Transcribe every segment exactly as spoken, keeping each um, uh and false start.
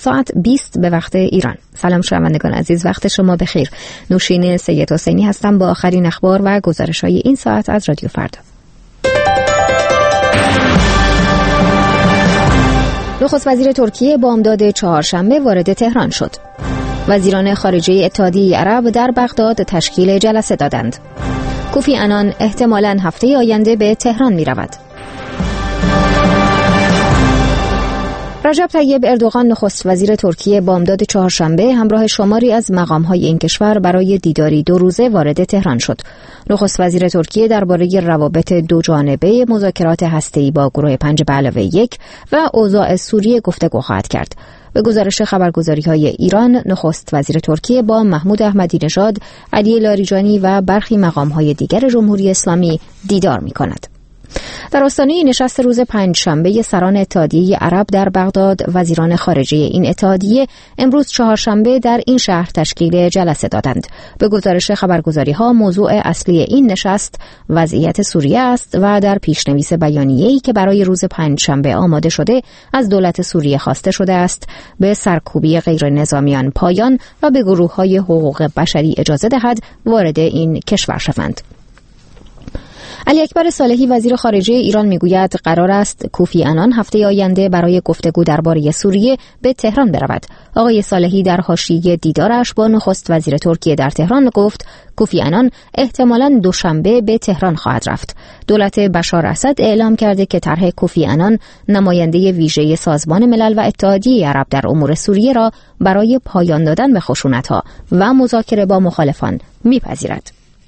ساعت بیست به وقت ایران. سلام شنوندگان عزیز، وقت شما بخیر. نوشین سید حسینی هستم با آخرین اخبار و گزارش‌های این ساعت از رادیو فردا. نخست وزیر ترکیه بامداد چهارشنبه وارد تهران شد. وزیران خارجه اتحادیه عرب در بغداد تشکیل جلسه دادند. کوفی عنان احتمالاً هفته آینده به تهران می رود. رجب طیب اردوغان نخست وزیر ترکیه بامداد چهارشنبه همراه شماری از مقام‌های این کشور برای دیداری دو روزه وارد تهران شد. نخست وزیر ترکیه درباره روابط دو جانبه، مذاکرات هسته‌ای با گروه پنج به علاوه یک و اوضاع سوریه گفتگو خواهد کرد. به گزارش خبرگزاری‌های ایران، نخست وزیر ترکیه با محمود احمدی نژاد، علی لاریجانی و برخی مقام‌های دیگر جمهوری اسلامی دیدار می‌کند. در آستانه نشست روز پنجشنبه سران اتحادیه عرب در بغداد، وزیران خارجه این اتحادیه امروز چهارشنبه در این شهر تشکیل جلسه دادند. به گزارش خبرگزاری‌ها، موضوع اصلی این نشست وضعیت سوریه است و در پیشنویس بیانیه‌ای که برای روز پنجشنبه آماده شده از دولت سوریه خواسته شده است به سرکوبی غیر نظامیان پایان و به گروه‌های حقوق بشری اجازه دهد وارد این کشور شوند. علی اکبر صالحی وزیر خارجه ایران میگوید قرار است کوفی عنان هفته آینده برای گفتگو درباره سوریه به تهران برود. آقای صالحی در حاشیه دیدارش با نخست وزیر ترکیه در تهران گفت کوفی عنان احتمالاً دوشنبه به تهران خواهد رفت. دولت بشار اسد اعلام کرده که طرح کوفی عنان نماینده ویژه سازمان ملل و اتحادیه عرب در امور سوریه را برای پایان دادن به خشونت‌ها و مذاکره با مخالفان میپذیرد.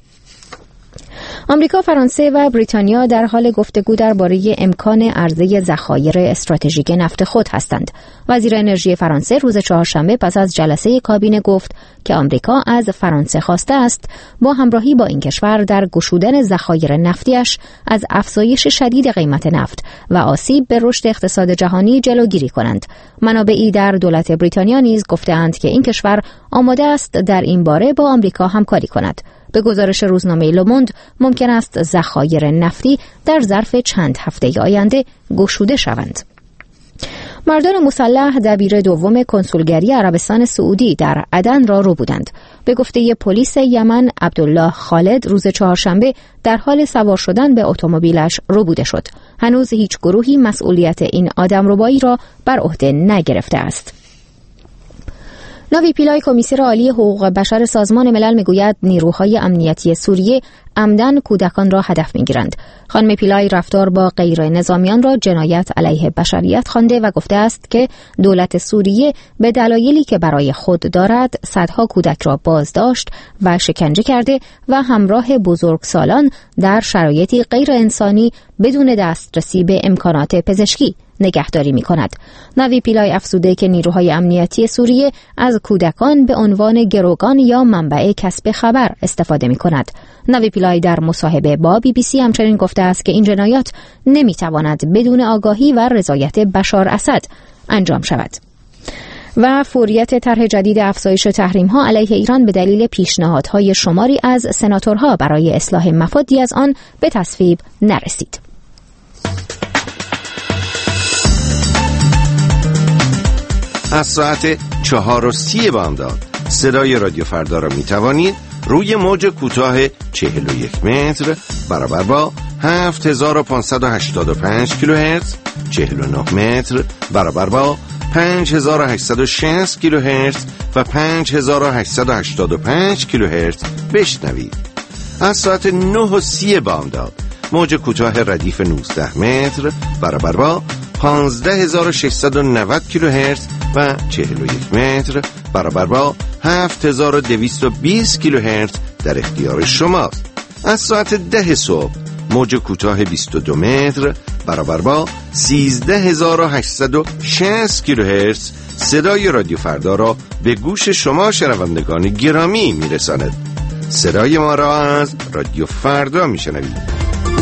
آمریکا، فرانسه و بریتانیا در حال گفتگو درباره امکان عرضه ذخایر استراتژیک نفت خود هستند. وزیر انرژی فرانسه روز چهارشنبه پس از جلسه کابینه گفت که آمریکا از فرانسه خواسته است با همراهی با این کشور در گشودن ذخایر نفتیش از افزایش شدید قیمت نفت و آسیب به رشد اقتصاد جهانی جلوگیری کنند. منابعی در دولت بریتانیا نیز گفته‌اند که این کشور آماده است در این باره با آمریکا همکاری کند. به گزارش روزنامه لوموند ممکن است ذخایر نفتی در ظرف چند هفته آینده گشوده شوند. مردان مسلح دبیر دوم کنسولگری عربستان سعودی در عدن را رو بودند. به گفته پلیس یمن، عبدالله خالد روز چهارشنبه در حال سوار شدن به اتومبیلش رو بوده شد. هنوز هیچ گروهی مسئولیت این آدمربایی را بر عهده نگرفته است. ناوی پیلای کمیسر عالی حقوق بشر سازمان ملل میگوید نیروهای امنیتی سوریه عمدن کودکان را هدف میگیرند. خانم پیلای رفتار با غیر نظامیان را جنایت علیه بشریت خوانده و گفته است که دولت سوریه به دلایلی که برای خود دارد صدها کودک را بازداشت و شکنجه کرده و همراه بزرگسالان در شرایطی غیر انسانی بدون دسترسی به امکانات پزشکی نگهداری می کند. ناوی پیلای افزوده که نیروهای امنیتی سوریه از کودکان به عنوان گروگان یا منبع کسب خبر استفاده می کند. ناوی پیلای در مصاحبه با بی بی سی همچنین گفته است که این جنایات نمی تواند بدون آگاهی و رضایت بشار اسد انجام شود. و فوریت طرح جدید افزایش تحریم‌ها علیه ایران به دلیل پیشنهادهای شماری از سناتورها برای اصلاح مفادی از آن به تصویب نرسید. از ساعت چهار و سی بامداد صدای رادیو فردا را می توانید روی موج کوتاه چهل و یک متر برابر با هفت هزار و پانصد و هشتاد و پنج کیلوهرتز، چهل و نه متر برابر با پنج هزار و هشتصد و شصت کیلوهرتز و پنج هزار و هشتصد و هشتاد و پنج کیلوهرتز بشنوید. از ساعت نه و سی بامداد موج کوتاه ردیف نوزده متر برابر با پانزده هزار و ششصد و نود کیلوهرتز و چهل و یک متر برابر با هفت هزار و دویست و بیست کیلوهرتز در اختیار شماست. از ساعت ده صبح موج کوتاه بیست و دو متر برابر با سیزده هزار و هشتصد و شصت کیلوهرتز صدای رادیو فردا را به گوش شما شنوندگان گرامی میرساند. صدای ما را از رادیو فردا میشنوید.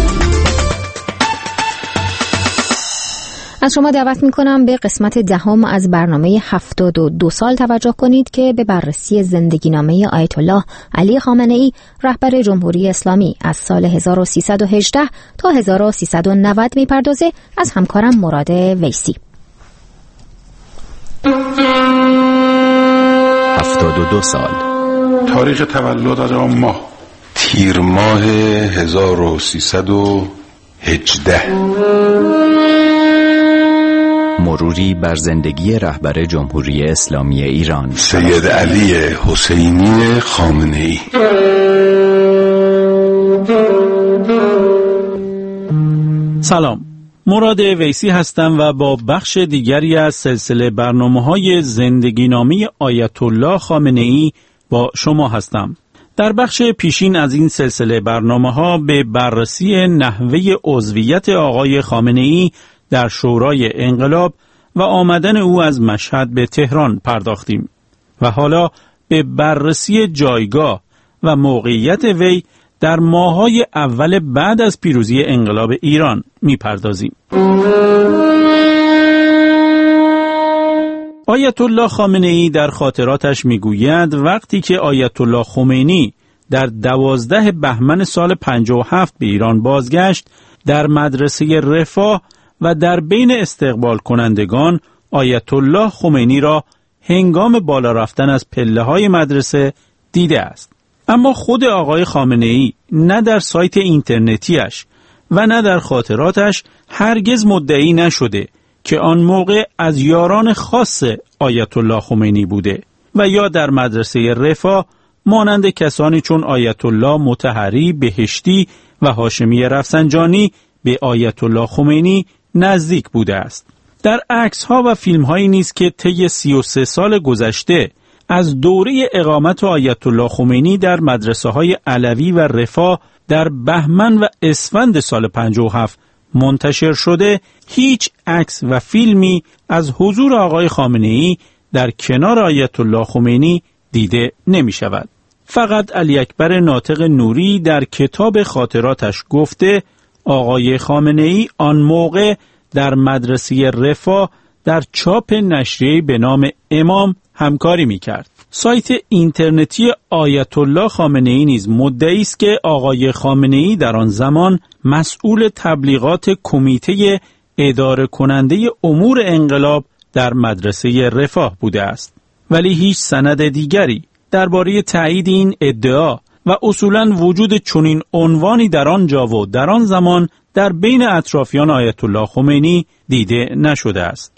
از شما دعوت میکنم به قسمت دهم از برنامه هفتاد و دو سال توجه کنید که به بررسی زندگی نامه آیت الله علی خامنه ای رهبر جمهوری اسلامی از سال هزار و سیصد و هجده تا هزار و سیصد و نود میپردازه. از همکارم مراد ویسی. هفتاد و دو سال. تاریخ تولد از آن ماه تیر ماه هزار و سیصد و هجده. مروری بر زندگی رهبر جمهوری اسلامی ایران سید علی حسینی خامنه‌ای. سلام، مراد ویسی هستم و با بخش دیگری از سلسله برنامه‌های زندگی نامه آیت الله خامنه‌ای با شما هستم. در بخش پیشین از این سلسله برنامه‌ها به بررسی نحوه عضویت آقای خامنه‌ای در شورای انقلاب و آمدن او از مشهد به تهران پرداختیم و حالا به بررسی جایگاه و موقعیت وی در ماه‌های اول بعد از پیروزی انقلاب ایران می‌پردازیم. آیت الله خامنه‌ای در خاطراتش می‌گوید وقتی که آیت الله خمینی در دوازده بهمن سال پنجاه و هفت به ایران بازگشت، در مدرسه رفاه و در بین استقبال کنندگان آیت الله خمینی را هنگام بالا رفتن از پله‌های مدرسه دیده است. اما خود آقای خامنه‌ای نه در سایت اینترنتیش و نه در خاطراتش هرگز مدعی نشده که آن موقع از یاران خاص آیت الله خمینی بوده و یا در مدرسه رفاه مانند کسانی چون آیت الله مطهری بهشتی و هاشمی رفسنجانی به آیت الله خمینی نزدیک بوده است. در عکس‌ها و فیلم‌هایی نیز که طی سی و سه سال گذشته از دوره اقامت آیت الله خمینی در مدرسه‌های علوی و رفاه در بهمن و اسفند سال پنجاه و هفت منتشر شده، هیچ عکس و فیلمی از حضور آقای خامنه‌ای در کنار آیت الله خمینی دیده نمی شود. فقط علی اکبر ناطق نوری در کتاب خاطراتش گفته آقای خامنه‌ای آن موقع در مدرسه رفاه در چاپ نشریه‌ای به نام امام همکاری می‌کرد. سایت اینترنتی آیت الله خامنه‌ای نیز مدعی است که آقای خامنه‌ای در آن زمان مسئول تبلیغات کمیته اداره کننده امور انقلاب در مدرسه رفاه بوده است، ولی هیچ سند دیگری درباره تایید این ادعا و اصولاً وجود چنین عنوانی در آن جا و در آن زمان در بین اطرافیان آیت الله خمینی دیده نشده است.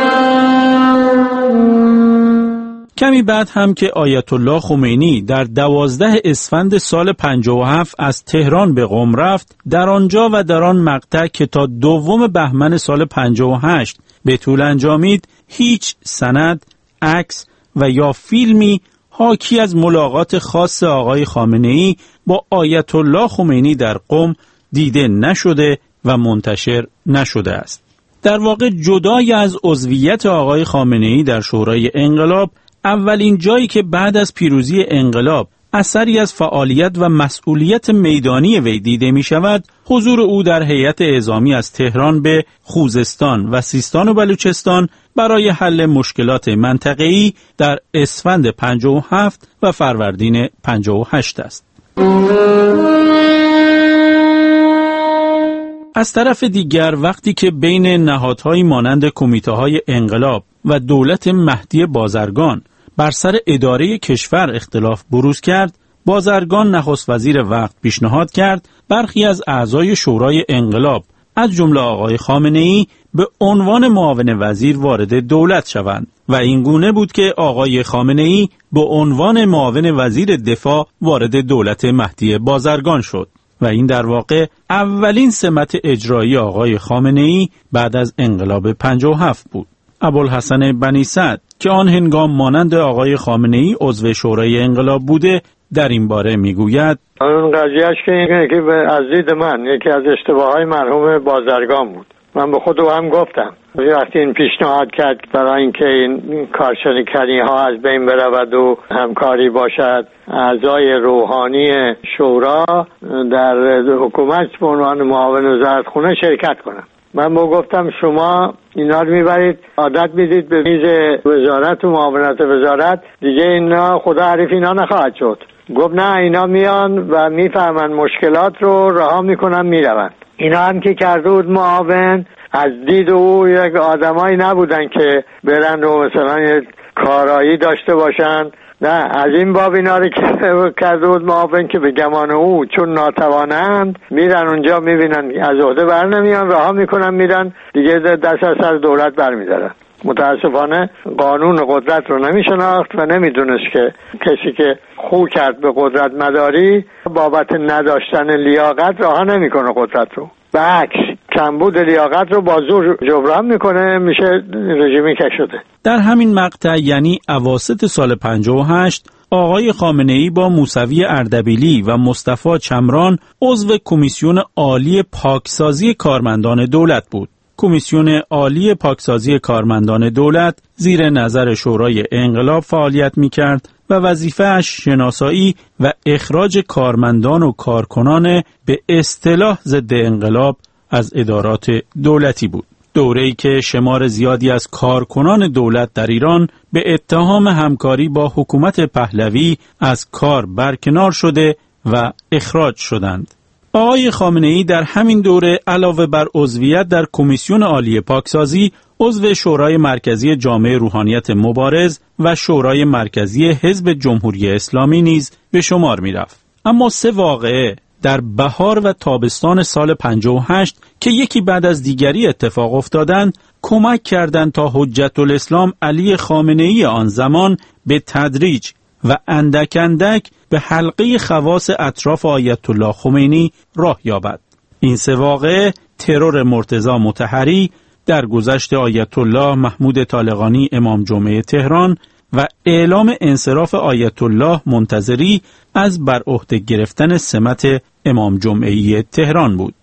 کمی بعد هم که آیت الله خمینی در دوازده اسفند سال پنجاه و هفت از تهران به قم رفت، در آنجا و در آن مقطع که تا دوم بهمن سال پنجاه و هشت به طول انجامید، هیچ سند، عکس و یا فیلمی حاکی از ملاقات خاص آقای خامنه‌ای با آیت الله خمینی در قم دیده نشده و منتشر نشده است. در واقع جدای از عضویت آقای خامنه‌ای در شورای انقلاب، اولین جایی که بعد از پیروزی انقلاب اثری از فعالیت و مسئولیت میدانی وی دیده می شود، حضور او در هیئت اعزامی از تهران به خوزستان و سیستان و بلوچستان برای حل مشکلات منطقه‌ای در اسفند پنجاه و هفت و فروردین پنجاه و هشت است. از طرف دیگر وقتی که بین نهادهای مانند کمیته‌های انقلاب و دولت مهدی بازرگان بر سر اداره کشور اختلاف بروز کرد، بازرگان نخست وزیر وقت پیشنهاد کرد برخی از اعضای شورای انقلاب از جمله آقای خامنه‌ای به عنوان معاون وزیر وارد دولت شوند و این گونه بود که آقای خامنه‌ای به عنوان معاون وزیر دفاع وارد دولت مهدی بازرگان شد و این در واقع اولین سمت اجرایی آقای خامنه‌ای بعد از انقلاب پنجاه و هفت بود. ابوالحسن بنی سعد که آن هنگام مانند آقای خامنه‌ای عضو شورای انقلاب بوده در این باره میگوید اون قضیهش که اینه که از دید من یکی از اشتباههای مرحوم بازرگان بود. من به خودم هم گفتم وقتی این پیشنهاد کرد برای اینکه این کارشناسی ها از بین برود و همکاری باشد، اعضای روحانی شورا در حکومت به عنوان معاون وزارتخونه شرکت کنند. من با گفتم شما اینا رو میبرید عادت میدید به میز وزارت و معاونت وزارت، دیگه اینا خدا حریف اینا نخواهد شد. گفت نه، اینا میان و میفهمن مشکلات رو رها میکنن میرون. اینا هم که کرده بود معاون، از دید او یک آدمایی نبودن که برن و مثلا کارایی داشته باشن. نه، از این باب اینا رو که کرده بود معاون که به گمان او چون ناتوانند میرن اونجا میبینن از عهده بر نمیان، رها میکنن میرن دیگه، دست از سر دولت برمیدارن. متاسفانه قانون قدرت رو نمیشناخت و نمیدونست که کسی که خو کرد به قدرت مداری بابت نداشتن لیاقت رها نمیکنه قدرت رو، برعکس کمبود لیاقت رو با زور جبران میکنه، میشه رژیمی که شده. در همین مقطع یعنی اواسط سال پنجاه و هشت آقای خامنه‌ای با موسوی اردبیلی و مصطفی چمران عضو کمیسیون عالی پاکسازی کارمندان دولت بود. کمیسیون عالی پاکسازی کارمندان دولت زیر نظر شورای انقلاب فعالیت می‌کرد و وظیفه‌اش شناسایی و اخراج کارمندان و کارکنان به اصطلاح ضد انقلاب از ادارات دولتی بود. دوره‌ای که شمار زیادی از کارکنان دولت در ایران به اتهام همکاری با حکومت پهلوی از کار برکنار شده و اخراج شدند. آقای خامنه‌ای در همین دوره علاوه بر عضویت در کمیسیون عالی پاکسازی، عضو شورای مرکزی جامعه روحانیت مبارز و شورای مرکزی حزب جمهوری اسلامی نیز به شمار می‌رفت. اما سه واقعه در بهار و تابستان سال پنجاه و هشت که یکی بعد از دیگری اتفاق افتادند، کمک کردند تا حجت الاسلام علی خامنه‌ای آن زمان به تدریج و اندک اندک به حلقه خواص اطراف آیت الله خمینی راه یابد. این سه واقعه ترور مرتضی مطهری، درگذشت آیت الله محمود طالقانی امام جمعه تهران و اعلام انصراف آیت الله منتظری از بر عهده گرفتن سمت امام جمعه تهران بود.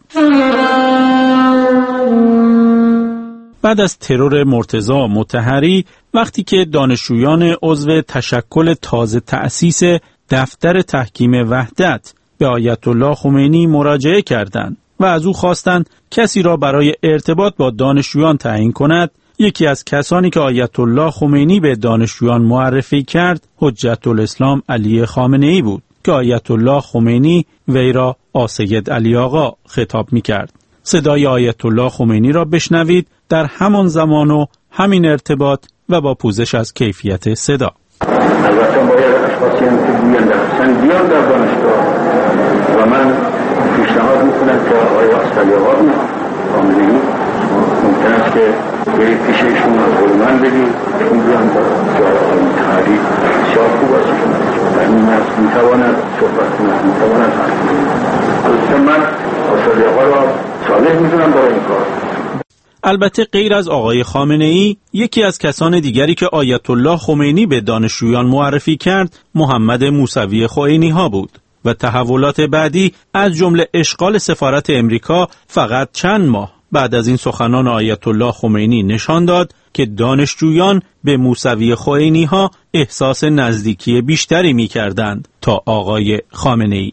بعد از ترور مرتضی مطهری، وقتی که دانشجویان عضو تشکل تازه تأسیس دفتر تحکیم وحدت به آیت الله خمینی مراجعه کردند و از او خواستند کسی را برای ارتباط با دانشجویان تعیین کند، یکی از کسانی که آیت الله خمینی به دانشجویان معرفی کرد حجت الاسلام علی خامنه‌ای بود که آیت الله خمینی وی را آسید علی آقا خطاب می کرد. صدای آیت الله خمینی را بشنوید در همان زمان و همین ارتباط و با پوزش از کیفیت صدا. البته باید اشخاصی هم که گویند اصلا بیان در دانشگاه و من پیشنهاد میکنم که آقای آسید آقا خامنه‌ای ممکن است که برید پیش ایشون از قول من بگید چون بیان در جای تحریک بسیار خوب است و این است میتواند صحبت کنند، میتواند حرف بزنند. البته من آسید آقا را صالح میدونم برای این کار. البته غیر از آقای خامنه‌ای، یکی از کسان دیگری که آیت الله خمینی به دانشجویان معرفی کرد محمد موسوی خوئینی ها بود و تحولات بعدی از جمله اشغال سفارت امریکا فقط چند ماه بعد از این سخنان آیت الله خمینی نشان داد که دانشجویان به موسوی خوئینی ها احساس نزدیکی بیشتری می کردند تا آقای خامنه‌ای.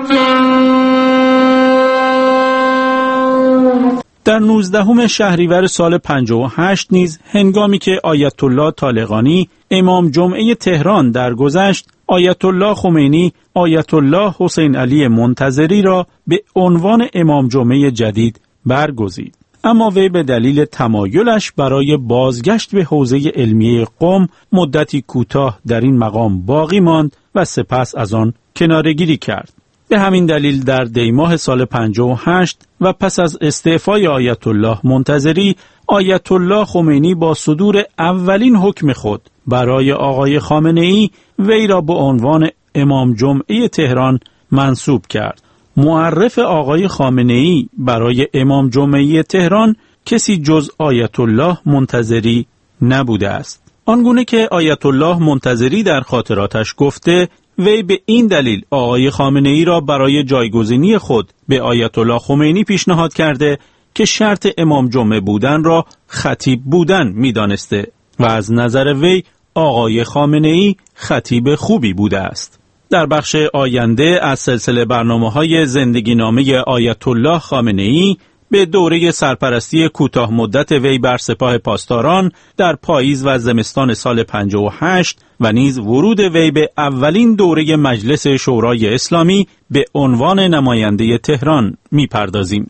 در نوزدهم شهریور سال پنجاه و هشت نیز هنگامی که آیت الله طالقانی امام جمعه تهران درگذشت، آیت الله خمینی آیت الله حسین علی منتظری را به عنوان امام جمعه جدید برگزید. اما وی به دلیل تمایلش برای بازگشت به حوزه علمیه قم مدتی کوتاه در این مقام باقی ماند و سپس از آن کناره‌گیری کرد. به همین دلیل در دیماه سال پنجاه و هشت و پس از استعفای آیت الله منتظری، آیت الله خمینی با صدور اولین حکم خود برای آقای خامنه‌ای وی را به عنوان امام جمعه تهران منصوب کرد. معرف آقای خامنه‌ای برای امام جمعه تهران کسی جز آیت الله منتظری نبوده است. آنگونه که آیت الله منتظری در خاطراتش گفته، وی به این دلیل آقای خامنه‌ای را برای جایگزینی خود به آیت الله خمینی پیشنهاد کرده که شرط امام جمعه بودن را خطیب بودن می‌دانسته و از نظر وی آقای خامنه‌ای خطیب خوبی بوده است. در بخش آینده از سلسله برنامه‌های زندگی نامه آیت الله خامنه‌ای به دوره سرپرستی کوتاه مدت وی بر سپاه پاسداران در پاییز و زمستان سال پنجاه و هشت و نیز ورود وی به اولین دوره مجلس شورای اسلامی به عنوان نماینده تهران می‌پردازیم.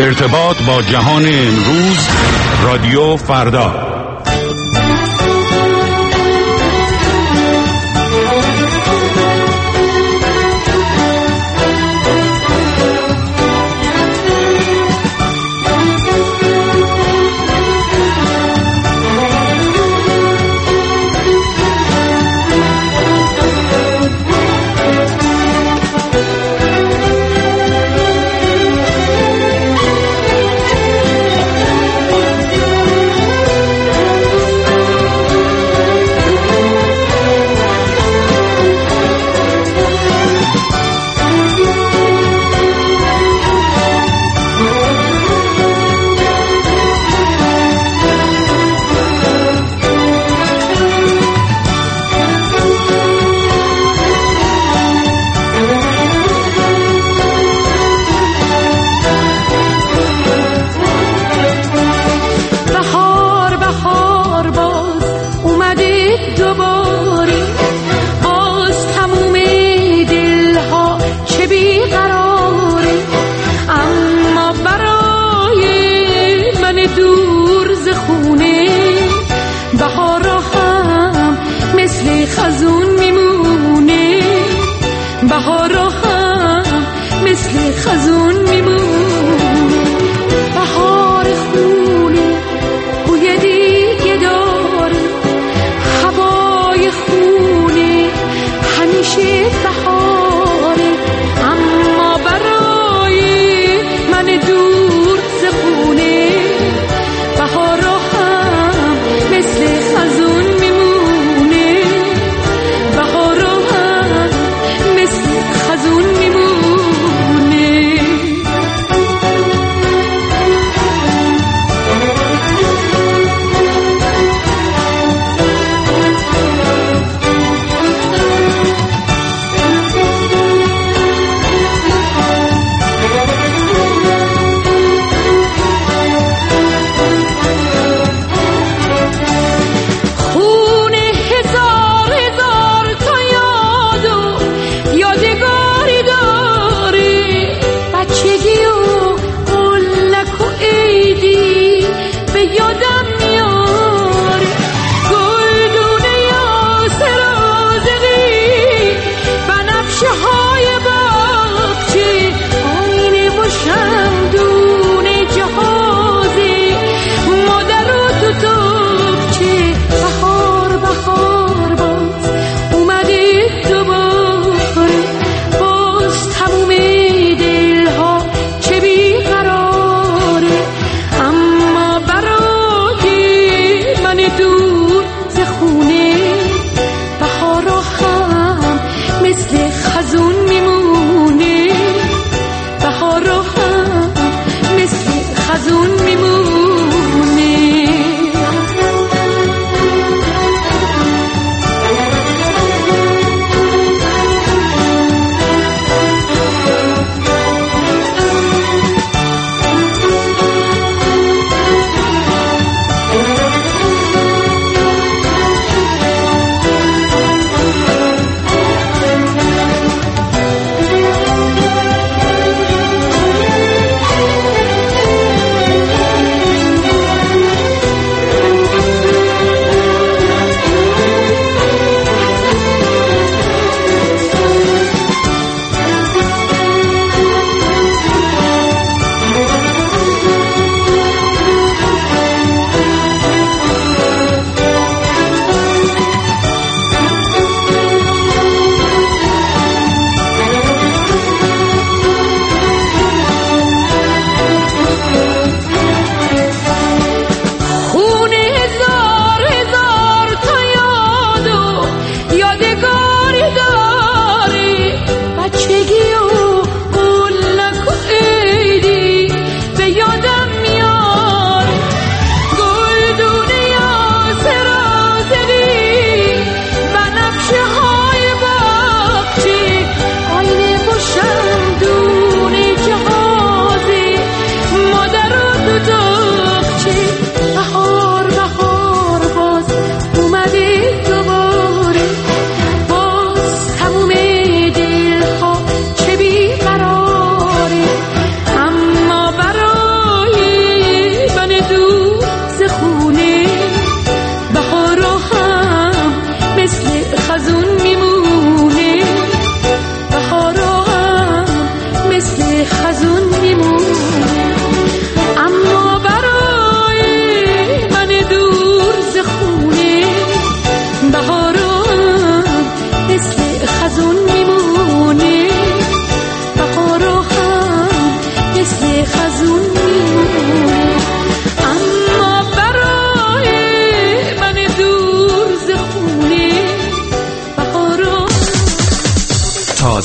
ارتباط با جهان امروز، رادیو فردا.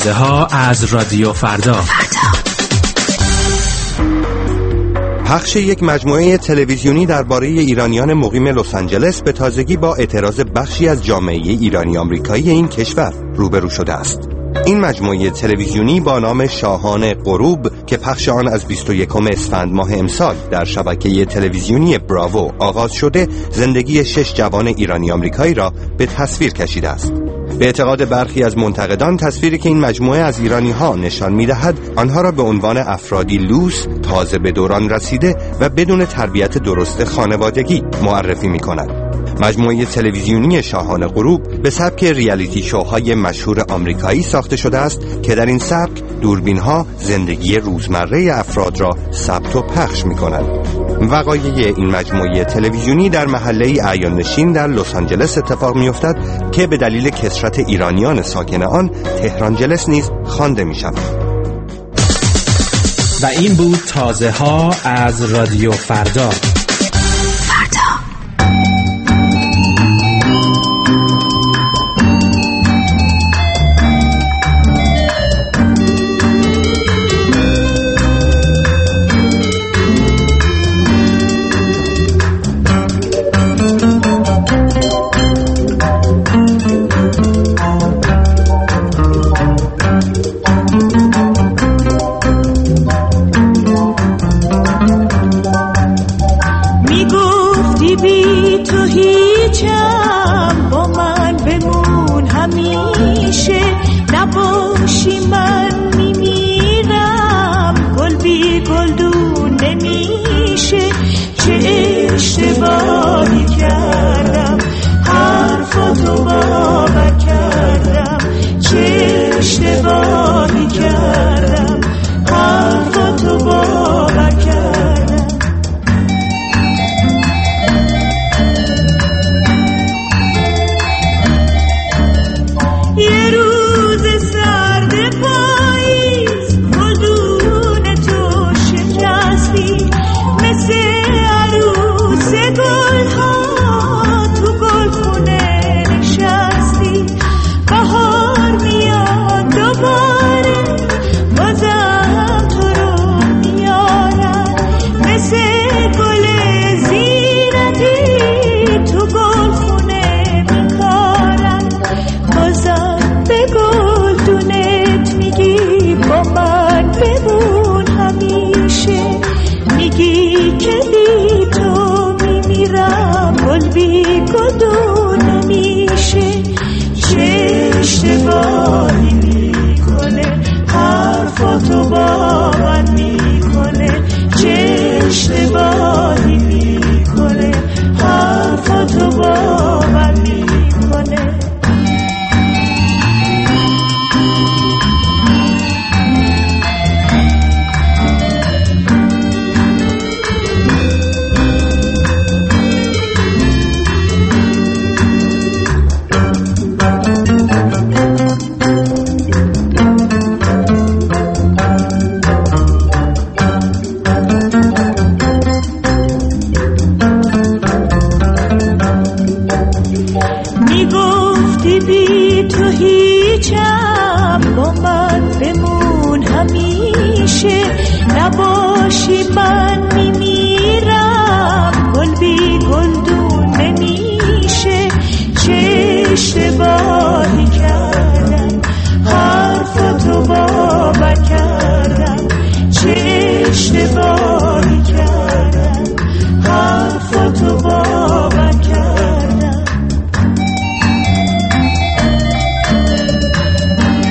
تازه ها از رادیو فردا. پخش یک مجموعه تلویزیونی درباره ایرانیان مقیم لس آنجلس به تازگی با اعتراض بخشی از جامعه ایرانی آمریکایی این کشور روبرو شده است. این مجموعه تلویزیونی با نام شاهان غروب که پخش آن از بیست و یکم اسفند ماه امسال در شبکه تلویزیونی براوو آغاز شده، زندگی شش جوان ایرانی آمریکایی را به تصویر کشیده است. به اعتقاد برخی از منتقدان، تصویری که این مجموعه از ایرانی ها نشان می‌دهد آنها را به عنوان افرادی لوس، تازه به دوران رسیده و بدون تربیت درست خانوادگی معرفی می‌کند. مجموعه تلویزیونی شاهان غروب به سبک ریالیتی شوهای مشهور آمریکایی ساخته شده است که در این سبک دوربین‌ها زندگی روزمره افراد را ثبت و پخش می‌کنند. وقایع این مجموعه تلویزیونی در محله اعیان نشین در لس آنجلس اتفاق می‌افتد که به دلیل کثرت ایرانیان ساکن آن تهرانجلس نیز خوانده می‌شود. و این بود تازه ها از رادیو فردا.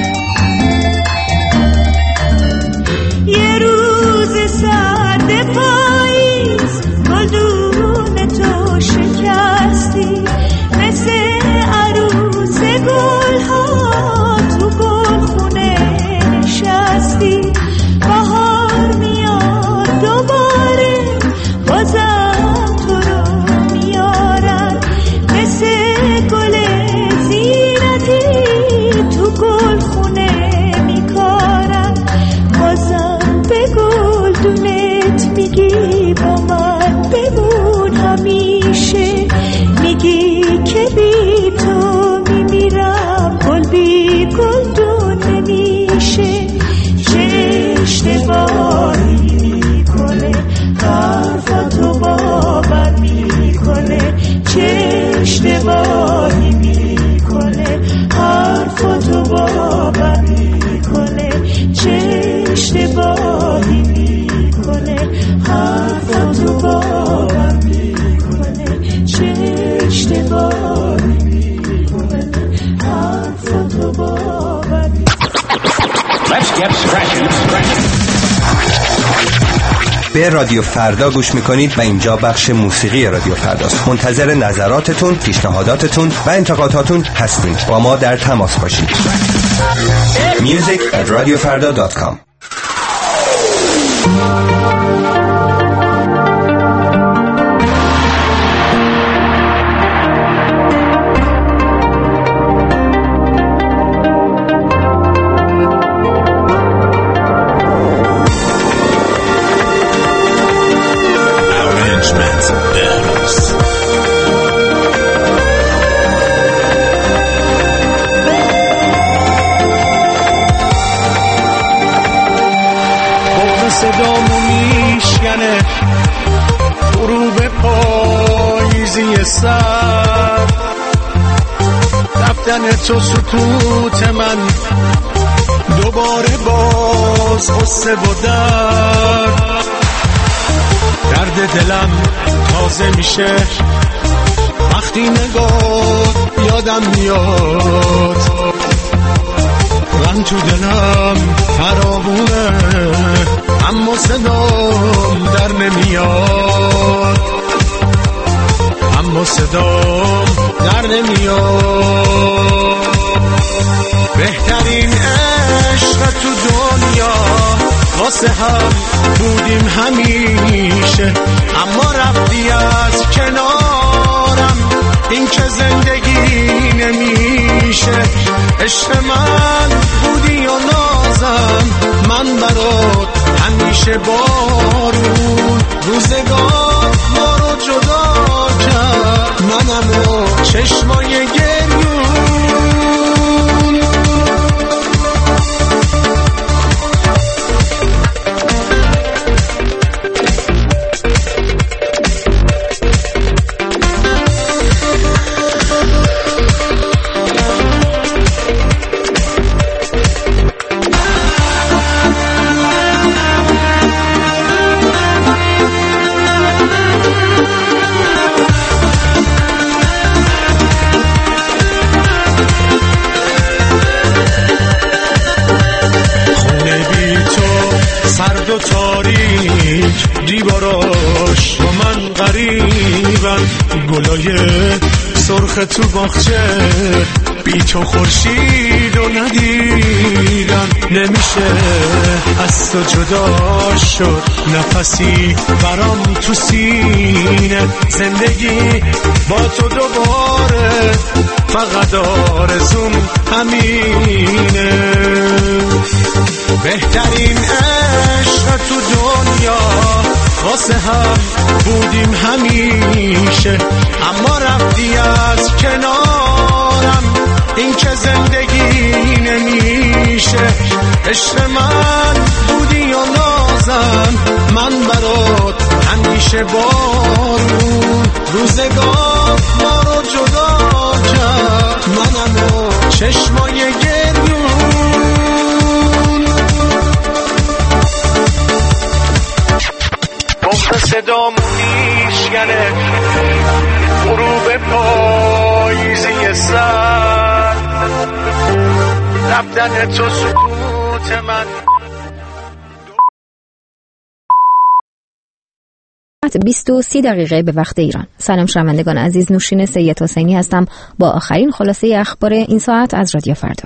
یه روز ساعت به رادیو فردا گوش میکنید و اینجا بخش موسیقی رادیو فرداست. منتظر نظراتتون، پیشنهاداتتون و انتقاداتون هستیم. با ما در تماس باشید. music at radio farda dot com. صدامو میشکنه غروب پاییزی سر، رفتن تو سکوت من دوباره باز غصه و درد، درد دلم تازه میشه وقتی نگاه یادم میاد، من تو دلم فراوونه اما صدام در نمیاد، اما صدام در نمیاد. بهترین عشق تو دنیا واسه هم بودیم همیشه، اما رفتی از کنارم این که زندگی نمیشه. عشق من بودی و نازم من برات همیشه بارون، روزگار ما رو جدا کرد منم و چشمای گریون. دیواراش با من غریبن، گلای سرخ تو باغچه بی تو خورشید و ندیدن. نمیشه از تو جدا شد نفسی برام تو سینه، زندگی با تو دوباره فقط آرزوم همینه. بهترین عشق تو دنیا واسه هم بودیم همیشه، اما رفتی از کنارم این که زندگی نمیشه. عشق من بودی و نازم من برات همیشه بارون، روزگار ما رو جدا کرد منم و چشمای گریون. بغض صدامو میشکنه غروب پاییزی سر، رفتن تو سکوت من. بیست و سی دقیقه به وقت ایران. سلام شنوندگان عزیز، نوشین سید حسینی هستم با آخرین خلاصه اخبار این ساعت از رادیو فردا.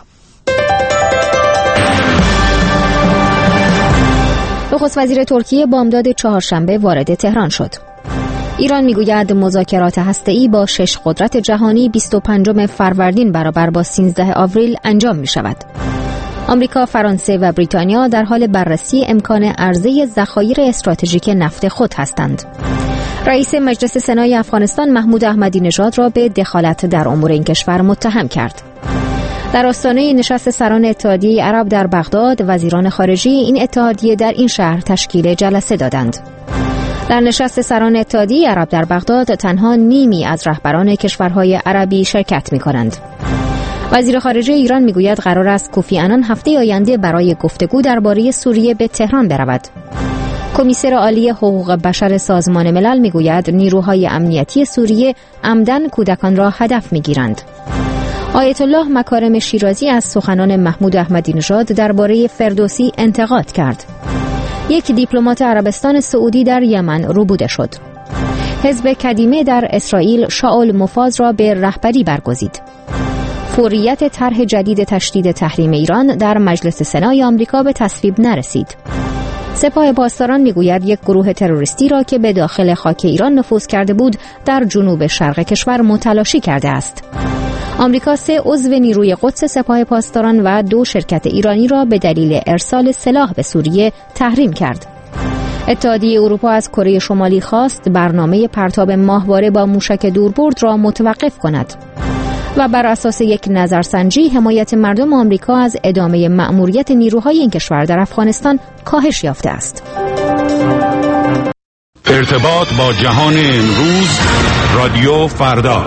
نخست وزیر ترکیه بامداد چهارشنبه وارد تهران شد. ایران میگوید مذاکرات هسته‌ای با شش قدرت جهانی بیست و پنجم فروردین برابر با سیزده آوریل انجام می شود. آمریکا، فرانسه و بریتانیا در حال بررسی امکان عرضه ذخایر استراتژیک نفت خود هستند. رئیس مجلس سنای افغانستان محمود احمدی نژاد را به دخالت در امور این کشور متهم کرد. در آستانه نشست سران اتحادیه عرب در بغداد، وزیران خارجه این اتحادیه در این شهر تشکیل جلسه دادند. در نشست سران اتحادیه عرب در بغداد تنها نیمی از رهبران کشورهای عربی شرکت می‌کنند. وزیر خارجه ایران میگوید قرار است کوفی عنان هفته آینده برای گفتگو درباره سوریه به تهران برود. کمیسر عالی حقوق بشر سازمان ملل میگوید نیروهای امنیتی سوریه عمدن کودکان را هدف میگیرند. آیت الله مکارم شیرازی از سخنان محمود احمدی نژاد درباره فردوسی انتقاد کرد. یک دیپلمات عربستان سعودی در یمن ربوده شد. حزب کدیمه در اسرائیل شاول مفاز را به رهبری برگزید. فوریت طرح جدید تشدید تحریم ایران در مجلس سنای آمریکا به تصویب نرسید. سپاه پاسداران میگوید یک گروه تروریستی را که به داخل خاک ایران نفوذ کرده بود در جنوب شرق کشور متلاشی کرده است. آمریکا سه عضو نیروی قدس سپاه پاسداران و دو شرکت ایرانی را به دلیل ارسال سلاح به سوریه تحریم کرد. اتحادیه اروپا از کره شمالی خواست برنامه پرتاب ماهواره با موشک دوربرد را متوقف کند. و بر اساس یک نظرسنجی حمایت مردم آمریکا از ادامه مأموریت نیروهای این کشور در افغانستان کاهش یافته است. ارتباط با جهان امروز، رادیو فردا.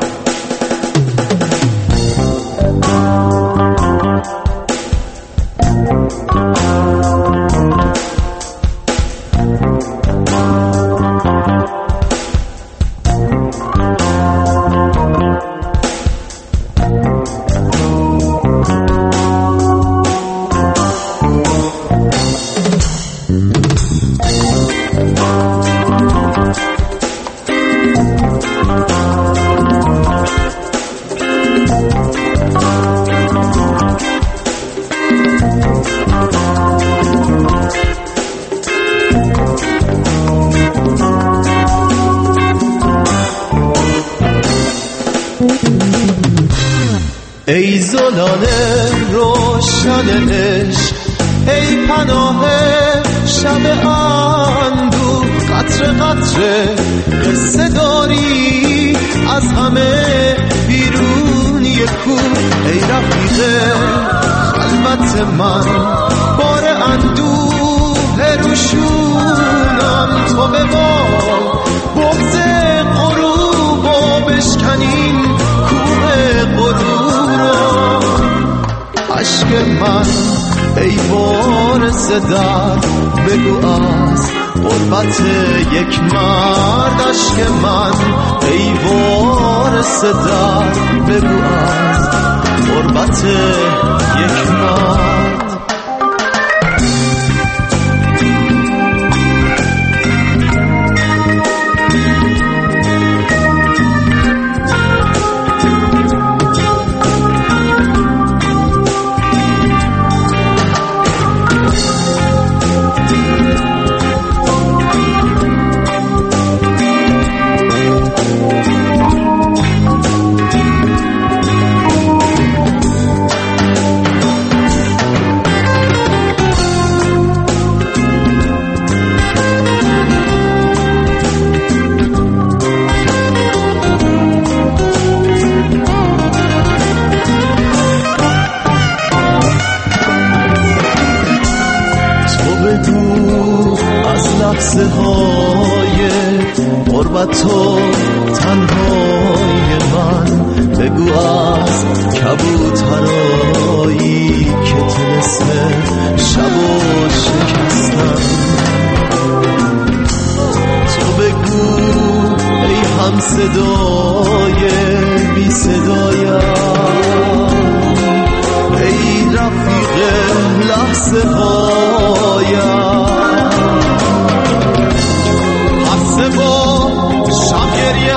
ای زلاله روشن عشق، ای پناه شب اندوه، قطره قطره قصه داری از همه بیرون یک کوه. ای رفیق خلوت من، بار اندوه روشونم، تو به بال بغض غروب و بشکنین کوه غروب را. عشق من ای وارث درد، بگو از غربت یک مرد. عشق من ای وارث درد، بگو از غربت یک مرد. لحظه های غربت و تنهای من، بگو از کبوترایی که طلسم شب و شکستن. تو بگو ای هم صدای بی صدایم، ای رفیق لحظه هایم. با شب گریه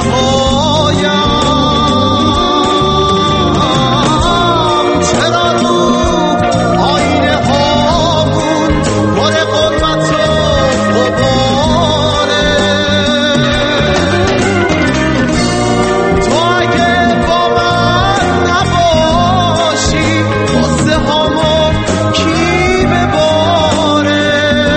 هایم، چرا رو آینه هامون پر غربت و غباره. تو اگه با من نباشی، غصه هامون کی بباره.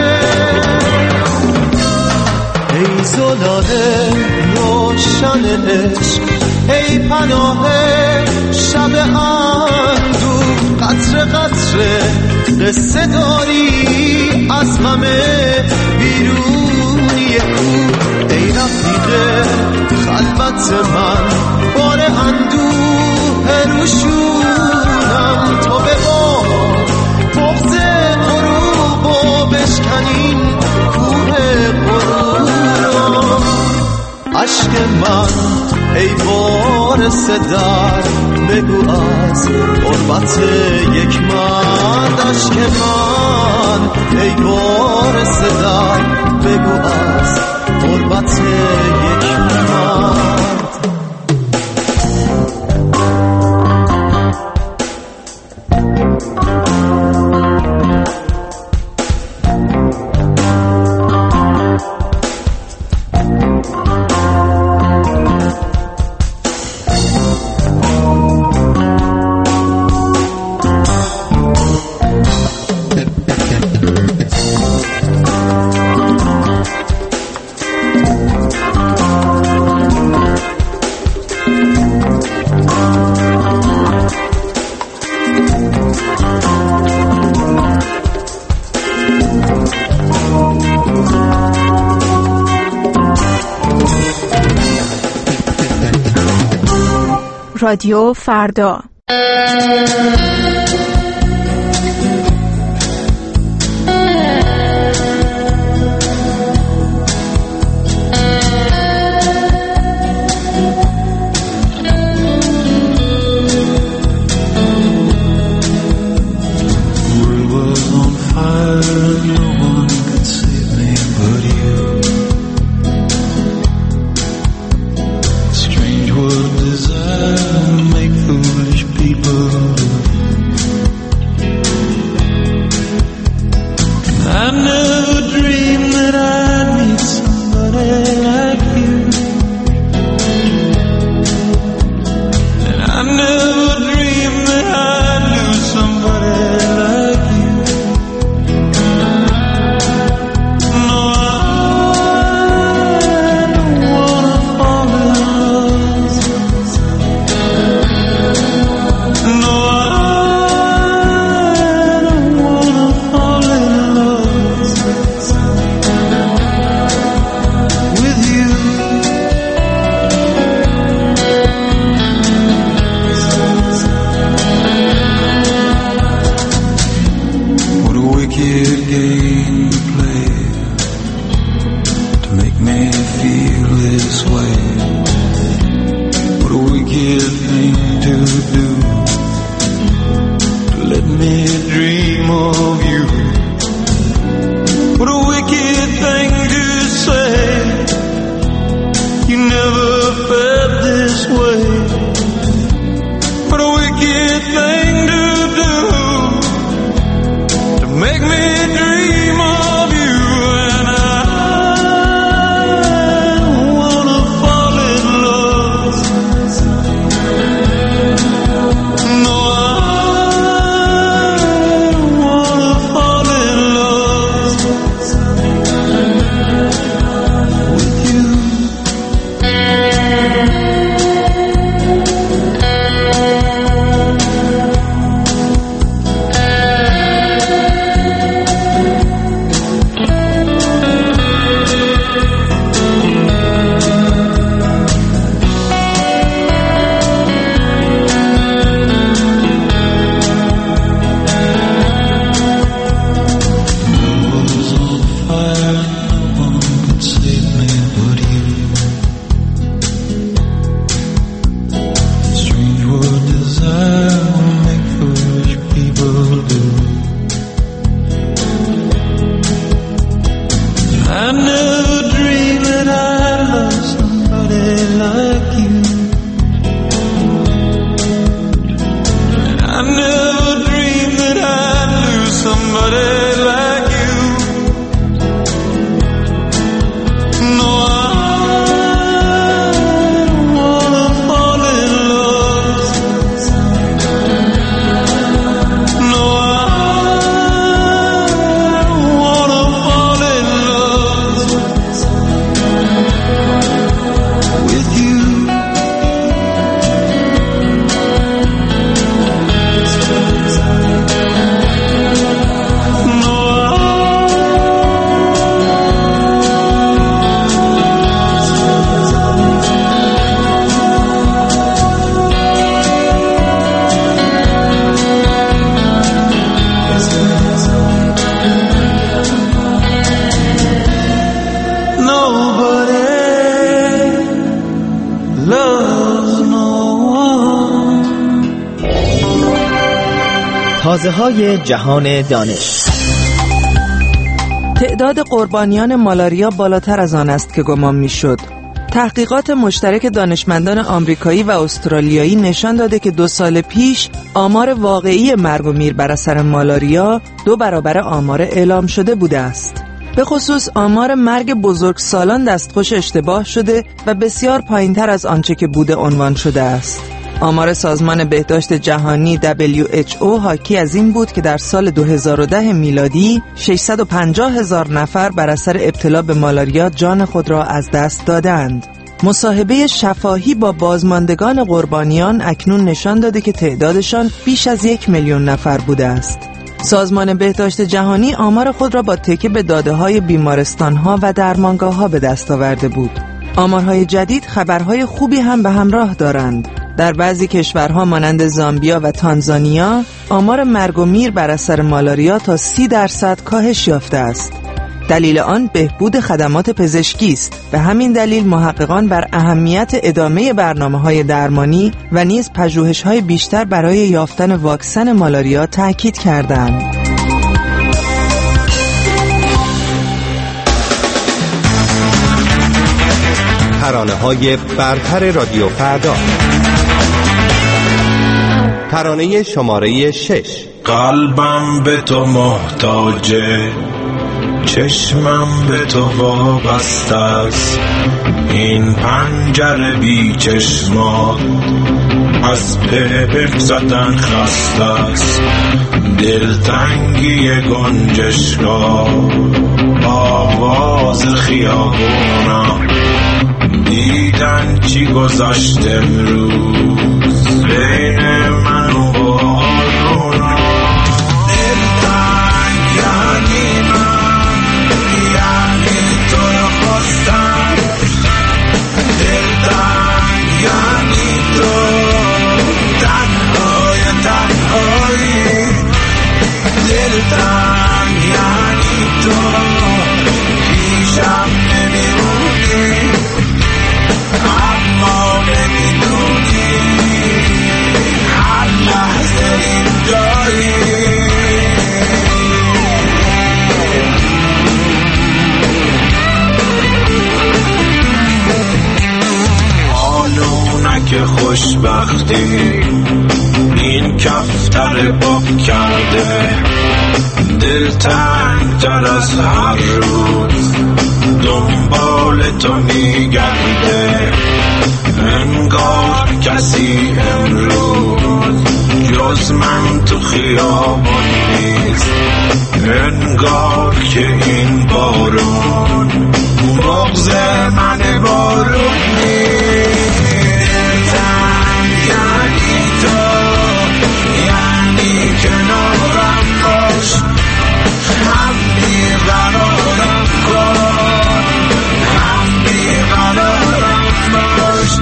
ای زلاله روشن عشق، ای پناه شب اندوه، قطره قطره قصه داری از همه بیرونی کوه. ای رفیق خلوت من، بار اندوه روشونم، تو به بار بغض غروب و بشکنین کوه غروب. عشق من ای بار وارث در بگو از غربت یک مردش که من ای وارث در بگو از غربت یک مرد. رادیو فردا. And تازه‌های جهان دانش. تعداد قربانیان مالاریا بالاتر از آن است که گمان می‌شد. تحقیقات مشترک دانشمندان آمریکایی و استرالیایی نشان داده که دو سال پیش آمار واقعی مرگ و میر بر اثر مالاریا دو برابر آمار اعلام شده بوده است. به خصوص آمار مرگ بزرگسالان دستخوش اشتباه شده و بسیار پایین‌تر از آنچه که بوده عنوان شده است. آمار سازمان بهداشت جهانی دبلیو اچ او حاکی از این بود که در سال دو هزار و ده میلادی ششصد و پنجاه هزار نفر بر اثر ابتلا به مالاریا جان خود را از دست دادند. مصاحبه شفاهی با بازماندگان قربانیان اکنون نشان داده که تعدادشان بیش از یک میلیون نفر بوده است. سازمان بهداشت جهانی آمار خود را با تکیه به داده‌های بیمارستان‌ها و درمانگاه‌ها به دست آورده بود. آمارهای جدید خبرهای خوبی هم به همراه دارند. در بعضی کشورها مانند زامبیا و تانزانیا آمار مرگ و میر بر اثر مالاریا تا سی درصد کاهش یافته است. دلیل آن بهبود خدمات پزشکی است. به همین دلیل محققان بر اهمیت ادامه برنامه‌های درمانی و نیز پژوهش‌های بیشتر برای یافتن واکسن مالاریا تاکید کردند. ترانه‌های برتر رادیو فردا. ترانه شماره شش. قلبم به تو محتاجه، چشمم به تو وابسته است، این پنجره بی چشمات از پهپه زدن خسته است، دلتنگی گنجشگاه آواز خیابونم، دیدن چی گذشت امروز بین من و بارونا، دلتنگ یعنی من، یعنی تو رو خواستم، دلتنگ یعنی تو، تنهای تنهایی، دلتنگ یعنی تو، پیشم نمیمونی اما نمیدونی هر لحظه اینجایی. آلونک خوشبختی این کفتر باب کرده، دلتنگ تر از هر روز دنبال تو میگرده، انگار کسی امروز جز من تو خیابان نیست، انگار که این بارون بغض من بارون نیست، دلتنگ یعنی تو، یعنی کنارم باش، هم بیقرارم کن، هم بیقرارم باش،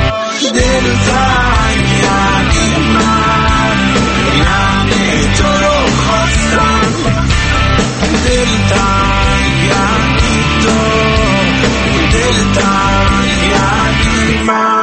دلتنگ یعنی من، یعنی تو رو خواستم، دلتنگ یعنی تو، دلتنگ یعنی من.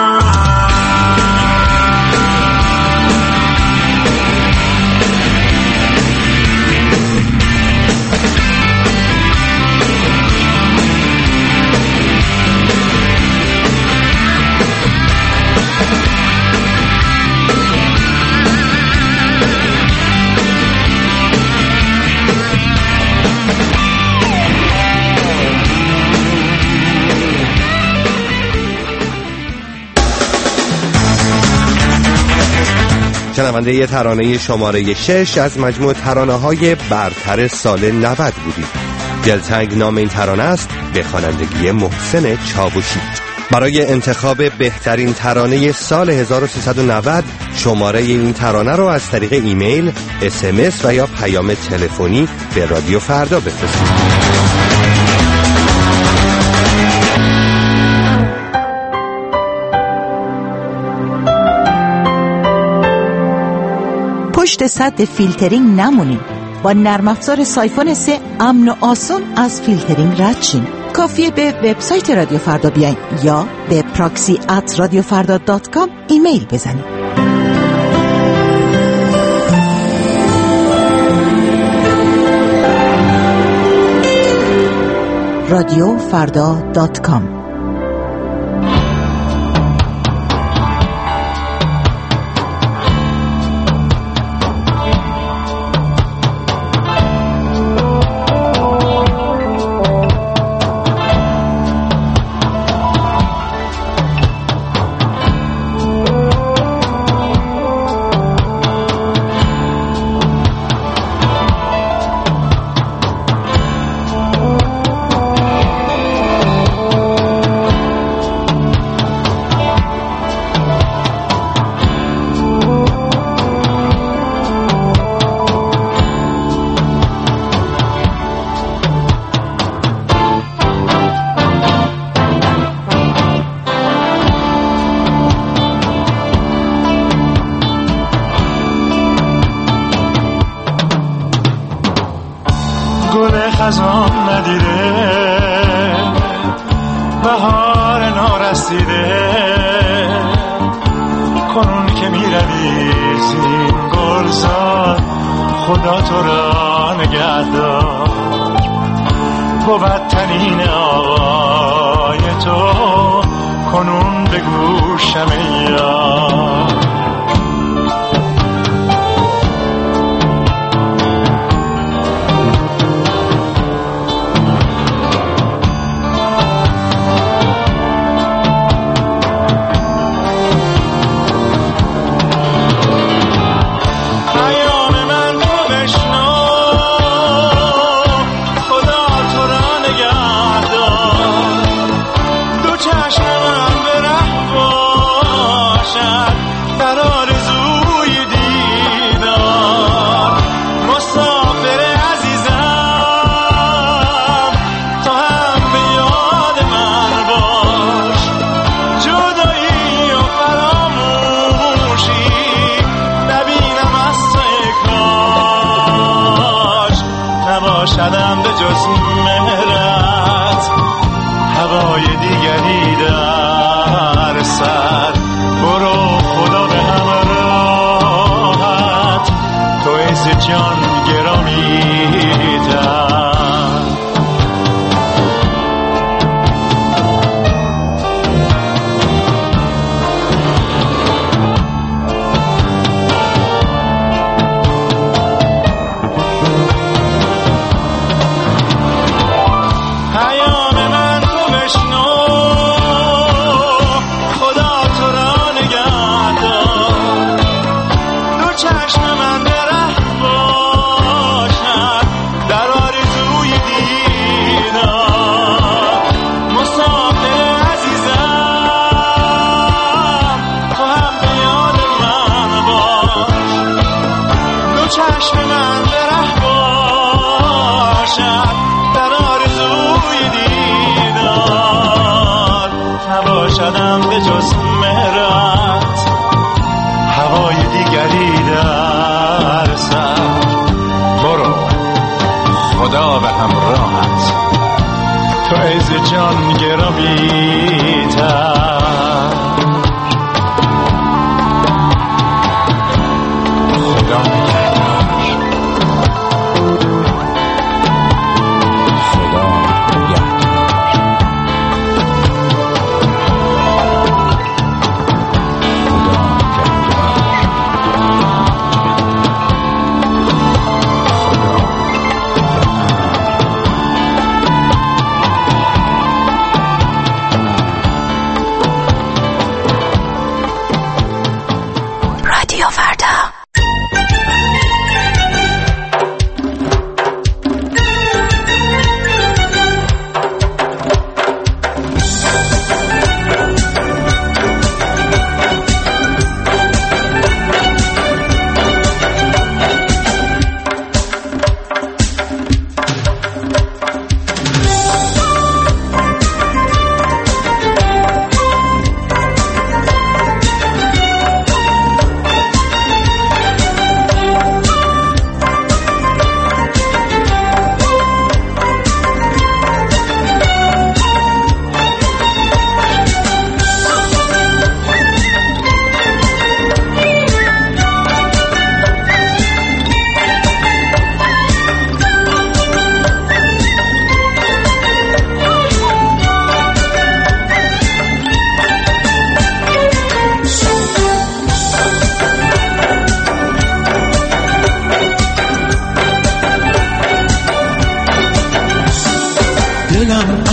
شنونده ی ترانه شماره شش از مجموع ترانه‌های برتر سال نود بودید. دلتنگ نام این ترانه است، به خوانندگی محسن چاوشی. برای انتخاب بهترین ترانه سال هزار و سیصد و نود شماره این ترانه رو از طریق ایمیل، اس ام اس و یا پیام تلفنی به رادیو فردا بفرستید. پشت سد فیلترینگ نمونین. با نرم افزار سایفون سه امن و آسان از فیلترینگ رد شین. کافیه به وبسایت رادیو فردا بیاین یا به پراکسی ات رادیو فردا دات کام ایمیل بزنید. رادیو فردا دات کام. خزان ندیده بهار نارسیده کنون که میروی زین گلزار خدا تو را نگهدار بود تنین آوای تو کنون به گوشم یار شدم به جز مهرت هوای دیگری در سر برو خدا به همراهت تو عز جان گرامی تر شدم به جز مهرت هوای دیگری در سر برو خدا به همراهت تو عز جان گرامی تر خدا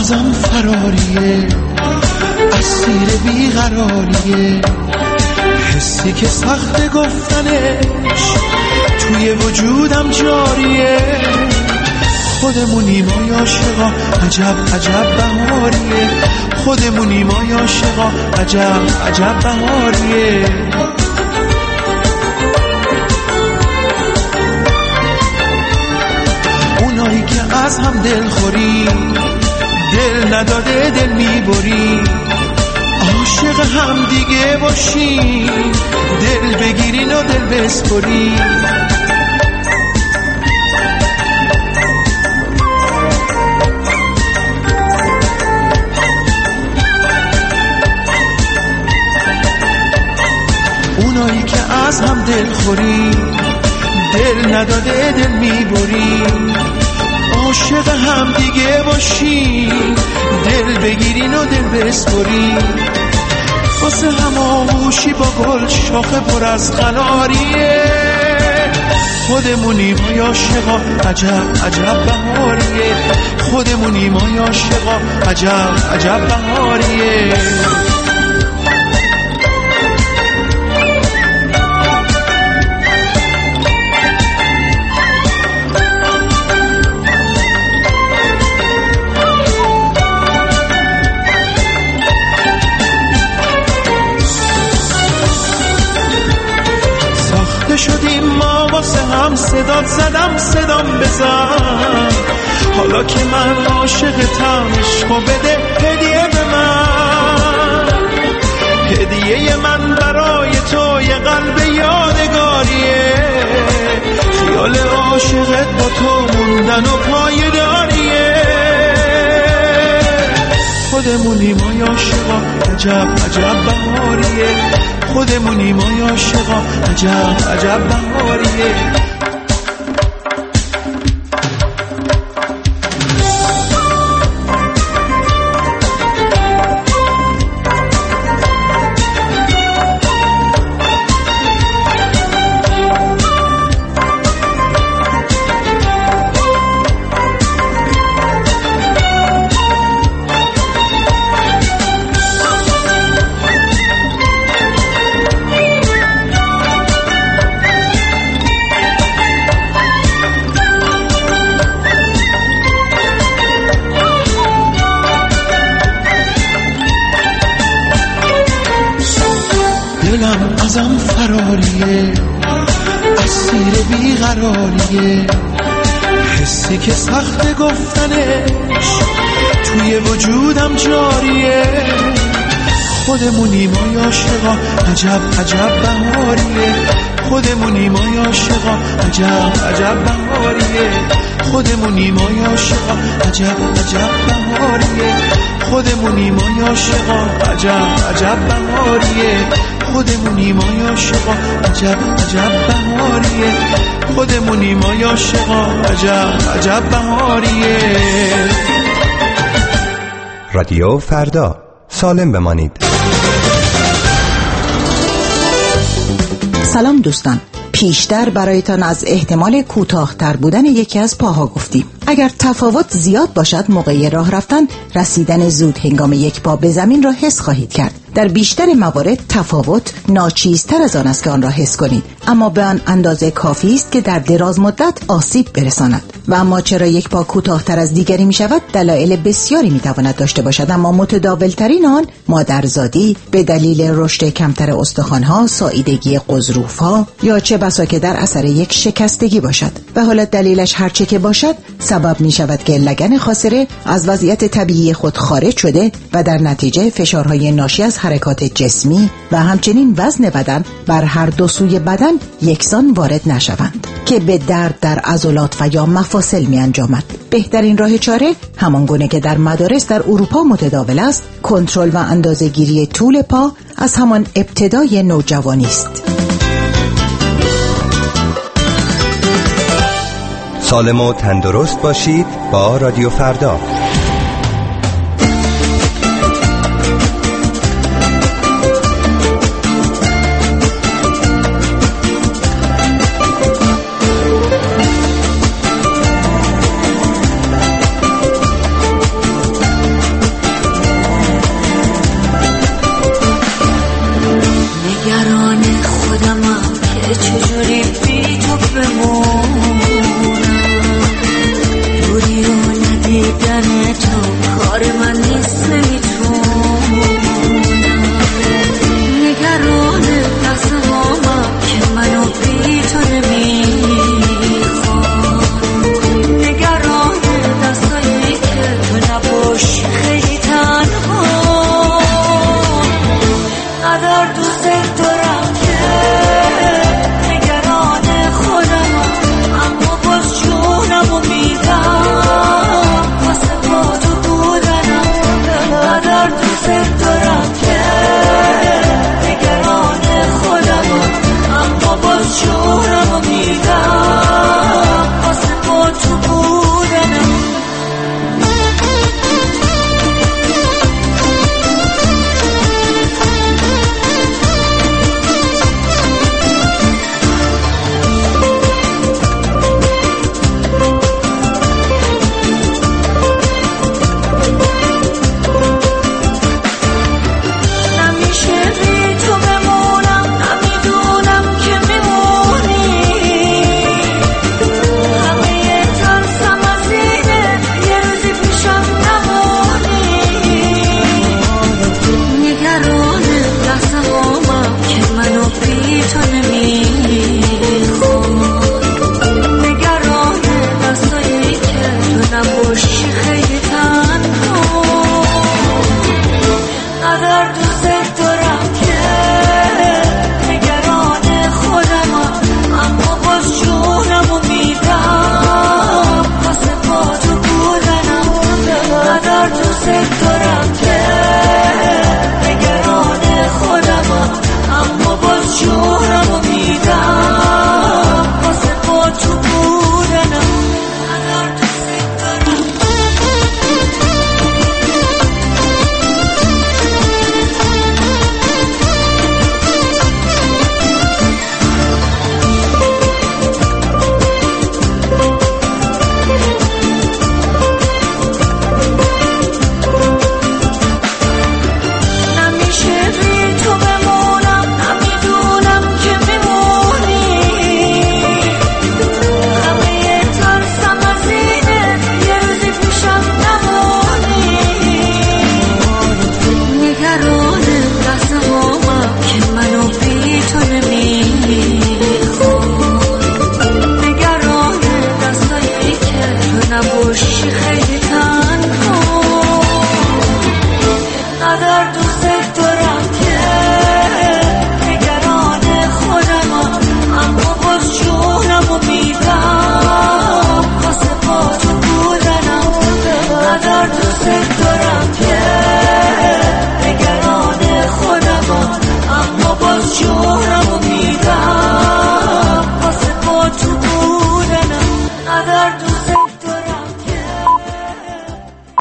ازم فراریه، اسیر بیقراریه، حسی که سخت گفتنش توی وجودم جاریه. خودمونیم ما عاشقا، عجب عجب بهاریه، خودمونیم ما عاشقا، عجب عجب بهاریه. اونایی که از هم دل خوری، دل نداده دل میبری، عاشق هم دیگه باشی، دل بگیرین و دل بسپری. اونایی که از هم دل خوری، دل نداده دل میبری، عاشق هم دیگه باشی، دل بگیرین و دل بسپری. واسه هم آغوشی با گل شاخه پر از قناریه، خودمونیم ما عاشقا، عجب عجب بهاریه، خودمونیم ما عاشقا، عجب عجب بهاریه. شدیم ما واسه هم، صدات زدم صدام بزن، حالا که من عاشقتم عشقو بده هدیه به من. هدیه من برای تو یه قلب یادگاریه، خیال عاشقت با تو موندن و پایداریه. خودمونی ما عاشقا، عجب عجب بهاریه، خودمونی ما عاشقا، عجب عجب بهاریه. دلم ازم فراریه، اسیر بیقراریه، حسی که سخت گفتنش توی وجودم جاریه. خودمونی ما عاشقا، عجب عجب بهاریه، خودمونی ما عاشقا، عجب عجب بهاریه، خودمونی ما عاشقا، عجب عجب بهاریه، خودمونی ما عاشقا، عجب عجب بهاریه، خودمونی ما عاشقا، عجب عجب بهاریه، خودمونی ما عاشقا، عجب عجب بهاریه. رادیو فردا، سالم بمانید. سلام دوستان، پیشتر برایتان از احتمال کوتاه‌تر بودن یکی از پاها گفتیم. اگر تفاوت زیاد باشد موقع راه رفتن، رسیدن زود هنگام یک پا به زمین را حس خواهید کرد. در بیشتر موارد تفاوت ناچیزتر از آن است که آن را حس کنید، اما به آن اندازه کافی است که در دراز مدت آسیب برساند. و اما چرا یک پا کوتاه‌تر از دیگری می شود؟ دلایل بسیاری می تواند داشته باشد، اما متداول‌ترین آن مادرزادی، به دلیل رشد کمتر استخوان‌ها، ساییدگی غضروف‌ها، یا چه بسا که در اثر یک شکستگی باشد. و حالا دلیلش هر چه که باشد، سبب می شود که لگن خاصره از وضعیت طبیعی خود خارج شده و در نتیجه فشارهای ناشی از حرکات جسمی و همچنین وزن بدن بر هر دو سوی بدن یکسان وارد نشوند که به درد در عضلات و یا مفاصل می انجامد. بهترین راه چاره، همان گونه که در مدارس در اروپا متداول است، کنترل و اندازه‌گیری طول پا از همان ابتدای نوجوانی است. سالم و تندرست باشید با رادیو فردا. ستاره